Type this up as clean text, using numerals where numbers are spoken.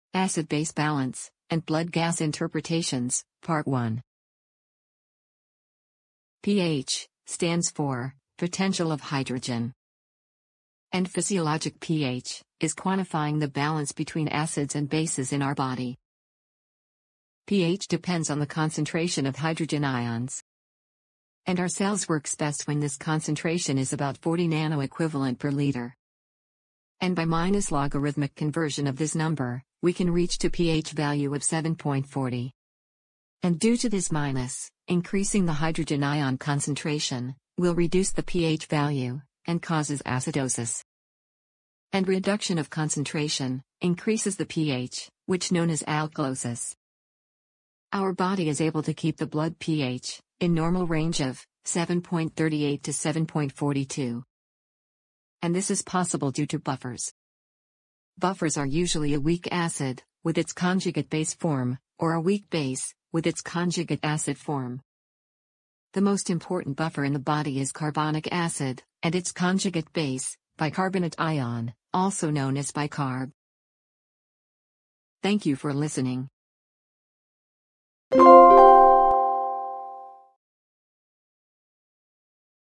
Acid-base balance, and blood gas interpretations, Part 1. pH stands for potential of hydrogen. And physiologic pH is quantifying the balance between acids and bases in our body. pH depends on the concentration of hydrogen ions. And our cells works best when this concentration is about 40 nanoequivalent per liter. And by minus logarithmic conversion of this number, we can reach to pH value of 7.40. And due to this minus, increasing the hydrogen ion concentration will reduce the pH value and causes acidosis. And reduction of concentration increases the pH, which known as alkalosis. Our body is able to keep the blood pH in normal range of 7.38 to 7.42. And this is possible due to buffers. Buffers are usually a weak acid with its conjugate base form, or a weak base with its conjugate acid form. The most important buffer in the body is carbonic acid, and its conjugate base, bicarbonate ion, also known as bicarb. Thank you for listening.